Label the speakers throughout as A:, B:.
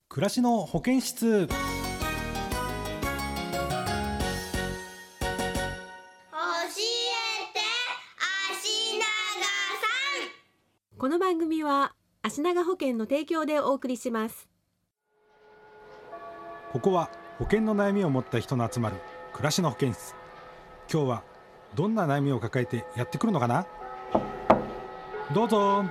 A: 暮らしの保健室。
B: 教えて足長さん。
C: この番組は足長保険の提供でお送りします。
A: ここは保険の悩みを持った人の集まる暮らしの保健室。今日はどんな悩みを抱えてやってくるのかな。どうぞ。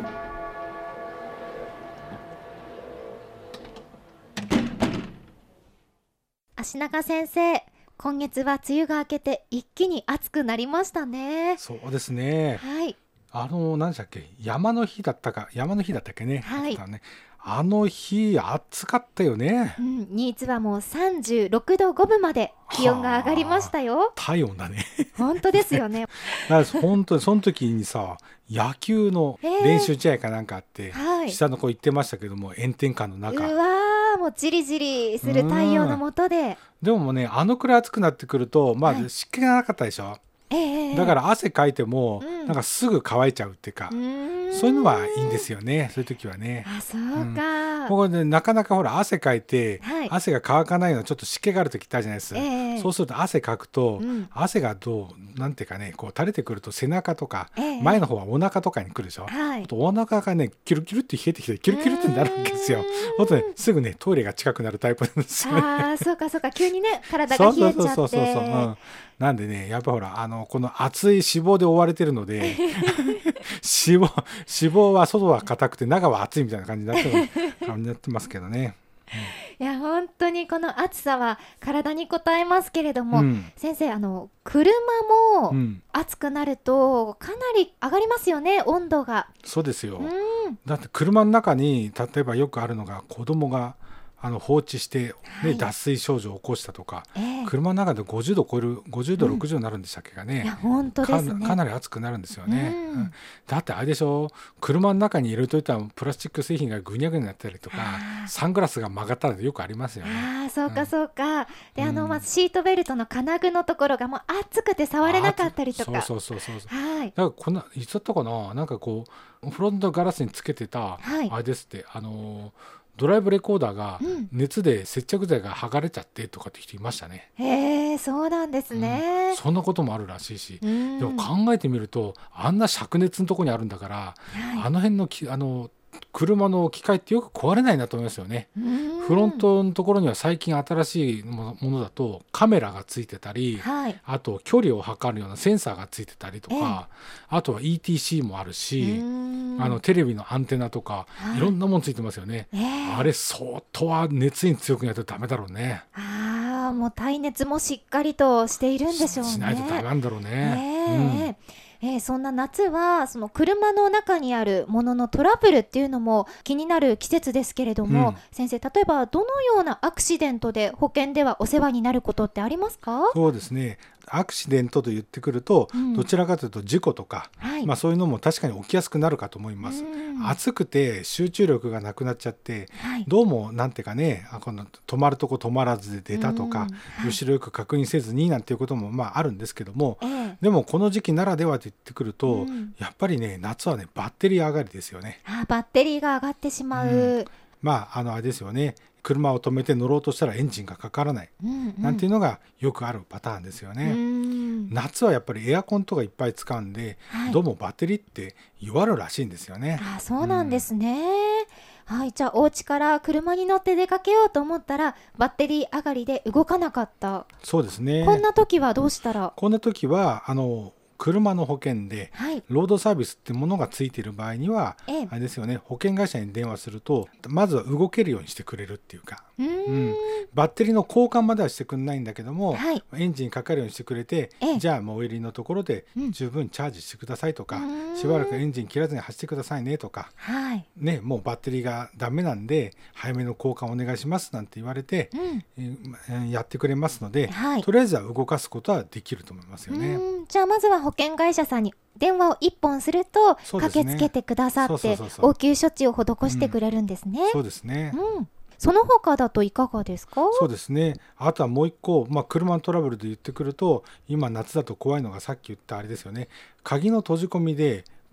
D: 足長先生、今月は梅雨が明けて一気に暑くなりましたね。
A: そうですね。
D: はい。
A: 何でしたっけ、山の日だったっけね。
D: はい。
A: あの日暑かったよね。
D: 新津はもう36度5分まで気温が上がりましたよ。
A: 体温だね。
D: 本当ですよね。
A: だから本当にその時にさ、野球の練習試合かなんかあって、
D: はい、
A: 下の子行ってましたけども、炎天下の中。
D: うわー、もうじりじりする太陽の下で。
A: でもね、あのくらい暑くなってくると、湿気がなかったでしょ。だから汗かいても、なんかすぐ乾いちゃうっていうか、そういうのはいいんですよね。そういう時はね。
D: あ、そうか。
A: ここでなかなかほら汗かいて、汗が乾かないのちょっと湿気がある時ってあるじゃないですか。そうすると汗かくと、汗がなんていうかね、こう垂れてくると背中とか、前の方はお腹とかに来るでしょ。お腹がねキュルキュルって冷えてきてキュルキュルってなるわけですよ。すぐねトイレが近くなるタイプなんですよね。
D: あ、そうかそうか、急にね体が冷えちゃって。
A: なんでね、やっぱほらこの熱い脂肪で覆われてるので脂肪は外は硬くて中は熱いみたいな感じになってますけどね。
D: いや本当にこの暑さは体に応えますけれども、先生車も暑くなるとかなり上がりますよね、温度が。
A: そうですよ。だって車の中に例えばよくあるのが子供が放置して、脱水症状を起こしたとか、車の中で50度超える50度60度になるんでしたっけがね。
D: いや本当ですね。
A: かなり暑くなるんですよね。だってあれでしょ、車の中に入れといたプラスチック製品がぐにゃぐにゃになったりとか、サングラスが曲がったりよくありますよね。
D: あ、そうかそうか。でシートベルトの金具のところがもう暑くて触れなかったりとか。
A: そう。だからいつだったかな、なんかこうフロントガラスにつけてた、あれですって、ドライブレコーダーが熱で接着剤が剥がれちゃってとかって人いましたね。
D: へえ、そうなんですね。
A: そんなこともあるらしいし、でも考えてみるとあんな灼熱のとこにあるんだから、あの辺の車の機械ってよく壊れないなと思いますよね。フロントのところには最近新しいものだとカメラがついてたり、あと距離を測るようなセンサーがついてたりとか、あとは ETC もあるし、テレビのアンテナとか、いろんなものついてますよね。あれ相当は熱に強くないとダメだろうね。
D: もう耐熱もしっかりとしているんでしょうね。
A: しないとダメなんだろうね。
D: そんな夏はその車の中にあるもののトラブルっていうのも気になる季節ですけれども、先生、例えばどのようなアクシデントで保険ではお世話になることってありますか？
A: そうですね、アクシデントと言ってくると、どちらかというと事故とか、そういうのも確かに起きやすくなるかと思います。暑くて集中力がなくなっちゃって、どうもなんていうかね、この止まるとこ止まらずで出たとか、後ろよく確認せずになんていうこともあるんですけども、でもこの時期ならではと言ってくると、やっぱりね夏はねバッテリー上がりですよね。
D: バッテリーが上がってしまう。
A: あれですよね、車を止めて乗ろうとしたらエンジンがかからない、なんていうのがよくあるパターンですよね。夏はやっぱりエアコンとかいっぱい使うんで、どうもバッテリーって弱るらしいんですよね。
D: そうなんですね。じゃあお家から車に乗って出かけようと思ったらバッテリー上がりで動かなかった。
A: そうですね。
D: こんな時はどうしたら？
A: こんな時は車の保険でロードサービスってものがついている場合には、あれですよね、保険会社に電話するとまずは動けるようにしてくれるっていうか、バッテリーの交換まではしてくれないんだけども、エンジンかかるようにしてくれて、じゃあ最寄りのところで十分チャージしてくださいとか、しばらくエンジン切らずに走ってくださいねとか、もうバッテリーがダメなんで早めの交換お願いしますなんて言われて、やってくれますので、とりあえずは動かすことはできると思いますよね。
D: じゃあまずは保険会社さんに電話を1本すると、駆けつけてくださって応急処置を施してくれるんですね。
A: そうですね。
D: その他だといかがですか？
A: そうですね。あとはもう一個、車のトラブルで言ってくると、今夏だと怖いのがさっき言ったあれですよね。鍵の閉じ込みで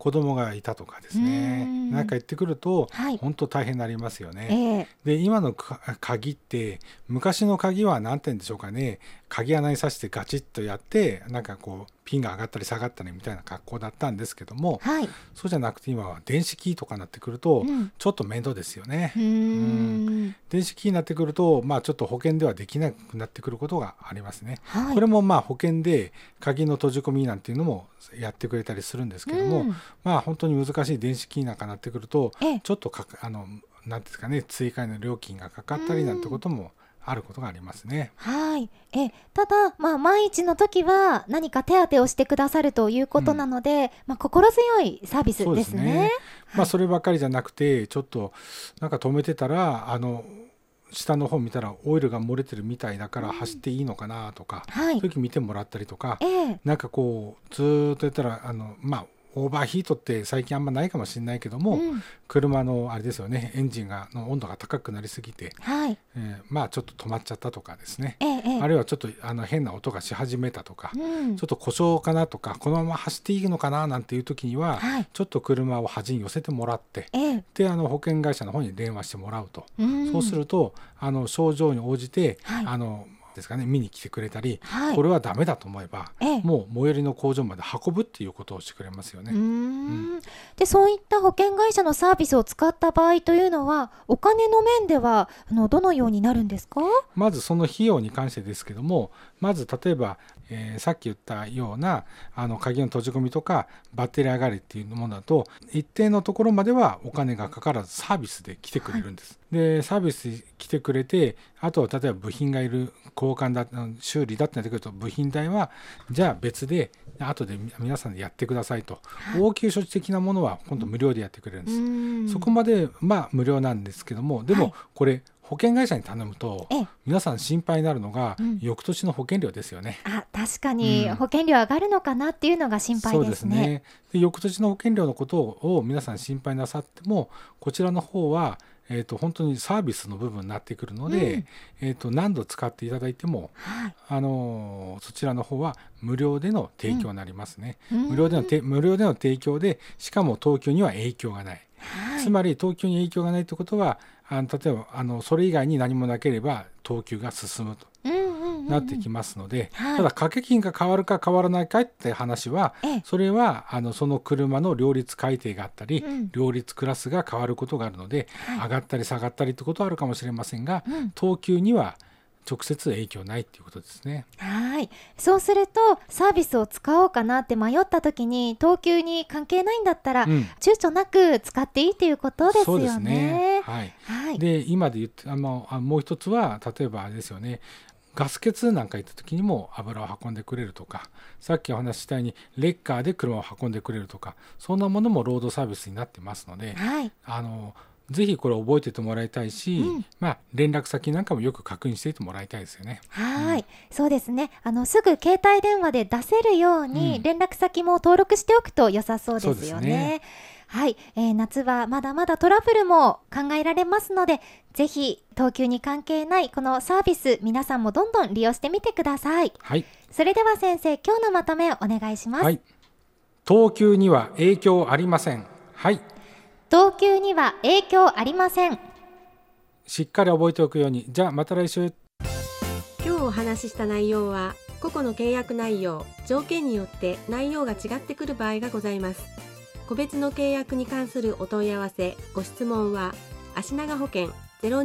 A: 子供がいたとかですね、なんか言ってくると、本当大変になりますよね。で今の鍵って昔の鍵は何て言うんでしょうかね、鍵穴に刺してガチッとやってなんかこうピンが上がったり下がったりみたいな格好だったんですけども、そうじゃなくて今は電子キーとかになってくるとちょっと面倒ですよね。電子キーになってくると、ちょっと保険ではできなくなってくることがありますね。これも保険で鍵の閉じ込みなんていうのもやってくれたりするんですけども、本当に難しい電子キーなんかになってくるとちょっとなんですかね、追加の料金がかかったりなんてこともあることがありますね。
D: ただ、万一の時は何か手当てをしてくださるということなので、心強いサービスですね。
A: そればかりじゃなくて、ちょっとなんか止めてたら下の方見たらオイルが漏れてるみたいだから走っていいのかなとか、そういう時見てもらったりとか、なんかこうずっとやったらオーバーヒートって最近あんまないかもしれないけども、車のあれですよね、エンジンの温度が高くなりすぎて、ちょっと止まっちゃったとかですね、あるいはちょっと変な音がし始めたとか、ちょっと故障かなとか、このまま走っていいのかななんていう時には、ちょっと車を端に寄せてもらって、で保険会社の方に電話してもらうと、そうすると症状に応じて、ですかね、見に来てくれたり、これはダメだと思えば、もう最寄りの工場まで運ぶっていうことをしてくれますよね。
D: でそういった保険会社のサービスを使った場合というのは、お金の面ではどのようになるんですか？
A: まずその費用に関してですけども、まず例えば、さっき言ったような鍵の閉じ込みとかバッテリー上がりっていうものだと、一定のところまではお金がかからずサービスで来てくれるんです。でサービスで来てくれて、あとは例えば部品がいる交換だ、修理だってなってくると、部品代はじゃあ別で後で皆さんでやってくださいと、応急処置的なものは今度無料でやってくれるんです。そこまで無料なんですけども、でもこれ保険会社に頼むと皆さん心配になるのが、翌年の保険料ですよね。
D: 確かに、保険料上がるのかなっていうのが心配ですね。
A: そうですね。で翌年の保険料のことを皆さん心配なさっても、こちらの方は本当にサービスの部分になってくるので、何度使っていただいても、そちらの方は無料での提供になりますね。無料での提供で、しかも東京には影響がない。つまり東京に影響がないということは、例えばそれ以外に何もなければ等級が進むとなってきますので、ただ掛け金が変わるか変わらないかって話は、それはその車の両立改定があったり、両立クラスが変わることがあるので、上がったり下がったりってことはあるかもしれませんが、等級には直接影響ないっていうことですね。
D: そうするとサービスを使おうかなって迷った時に、等級に関係ないんだったら、躊躇なく使っていいということですよね。
A: そうですね。で今で言ってもう一つは、例えばあれですよね、ガス欠なんか行った時にも油を運んでくれるとか、さっきお話ししたようにレッカーで車を運んでくれるとか、そんなものもロードサービスになってますので、ぜひこれ覚えててもらいたいし、連絡先なんかもよく確認していてもらいたいですよね。
D: そうですね。すぐ携帯電話で出せるように連絡先も登録しておくと良さそうですよね。夏はまだまだトラブルも考えられますので、ぜひ等級に関係ないこのサービス、皆さんもどんどん利用してみてください。それでは先生、今日のまとめをお願いします。
A: 等級には影響ありません。
D: 等級には影響ありません。
A: しっかり覚えておくように。じゃあまた来週。
C: 今日お話しした内容は、個々の契約内容、条件によって内容が違ってくる場合がございます。個別の契約に関するお問い合わせ、ご質問は、足長保険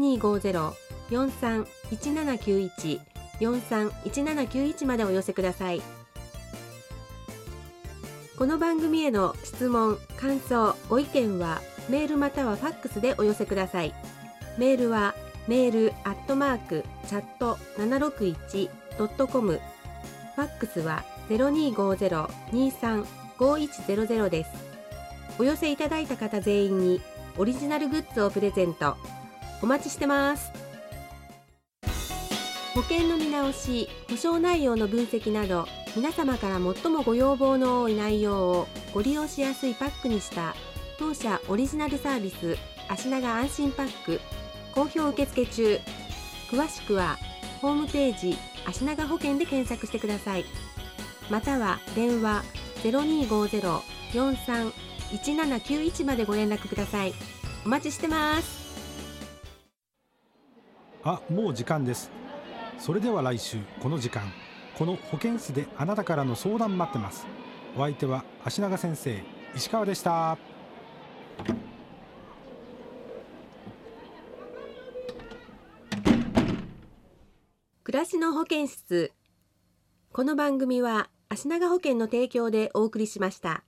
C: 0250-431791 431791までお寄せください。この番組への質問、感想、ご意見はメールまたはファックスでお寄せください。メールはmail@chat761.com、 ファックスは 0250-235100 です。お寄せいただいた方全員にオリジナルグッズをプレゼント。お待ちしてます。保険の見直し、保証内容の分析など、皆様から最もご要望の多い内容をご利用しやすいパックにした当社オリジナルサービス、足長安心パック、好評受付中。詳しくはホームページ足長保険で検索してください。または電話 1791までご連絡ください。お待ちしてます。
A: もう時間です。それでは来週この時間、この保健室であなたからの相談待ってます。お相手は足長先生、石川でした。
C: 暮らしの保健室。この番組は足長保険の提供でお送りしました。